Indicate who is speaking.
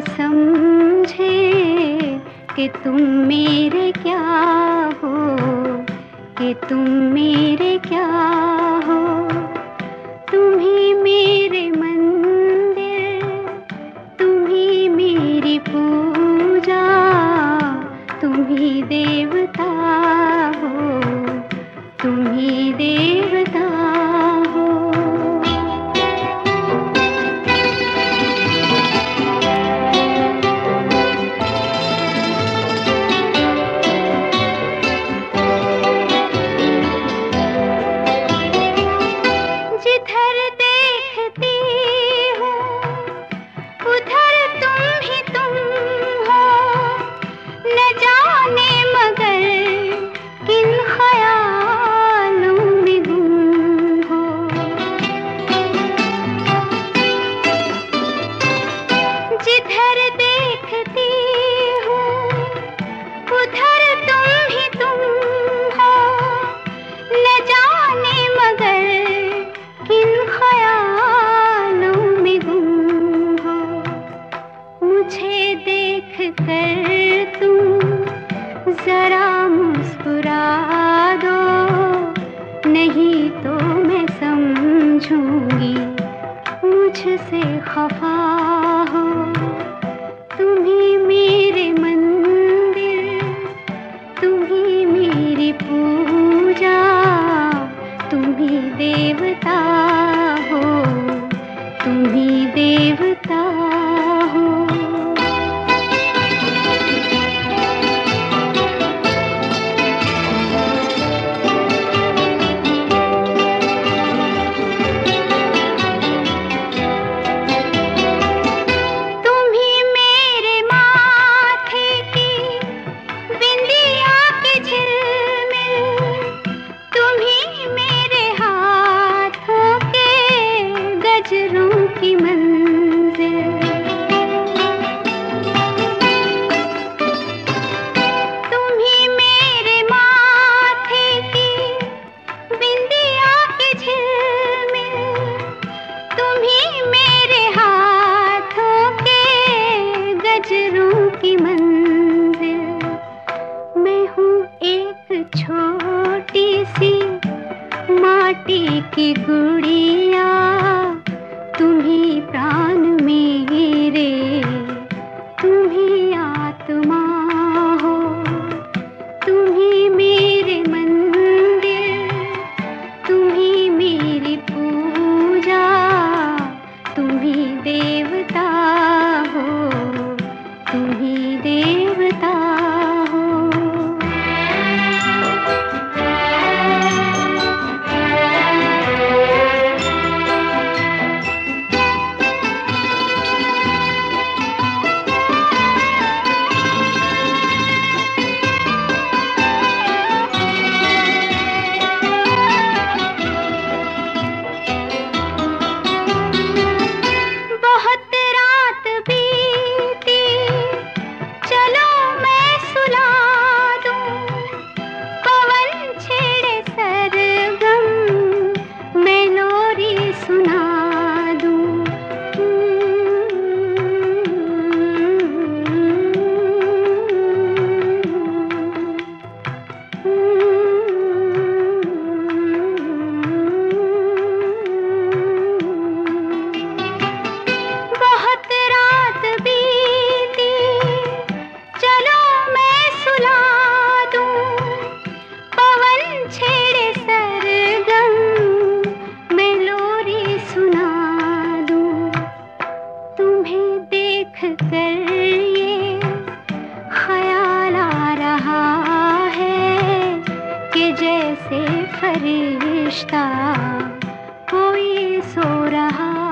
Speaker 1: समझे कि तुम मेरे क्या हो, कि तुम मेरे क्या हो। तुम ही मेरे मंदिर, तुम ही मेरी पूजा, तुम ही देवता हो, तुम ही देवता हो। जिधर देखती हूँ उधर तुम ही तुम हो, न जाने मगर किन ख्यालों में गुम हो। जिधर देखती हूँ उधर तुम ही तुम हो, न जाने मगर किन ख्यालों में गुम हो। मुझे देख कर तुम जरा मुस्कुरा दो, नहीं तो मैं समझूंगी मुझसे खफा हो। तुम ही मेरे मंदिर, तुम ही मेरी पूजा, तुम ही देवता हो, तुम ही देवता हो। तुम ही मेरे माथे की बिंदिया की झिलमिल, तुम ही मेरे हाथों के गजरों की मंजिल। तुम ही मेरे माथे की बिंदिया की झिलमिल, तुम ही मेरे हाथों के गजरों की मंजिल। मैं हूँ एक छोटी सी माटी की गुड़िया, तुम ही प्राण मेरे, तुम ही आत्मा हो। तुम ही मेरे मंदिर, तुम ही मेरी पूजा, तुम ही देवता हो, तुम ही देवता हो। बहुत रात बीती, चलो मैं सुला दूं। पवन छेड़े सरगम, मैं लोरी सुना दूं। बहुत रात बीती, चलो मैं सुला दूं। पवन छेड़े सरगम, मैं लोरी सुना दूं। तुम्हें देख कर ये ख्याल आ रहा है कि जैसे फरिश्ता कोई सो रहा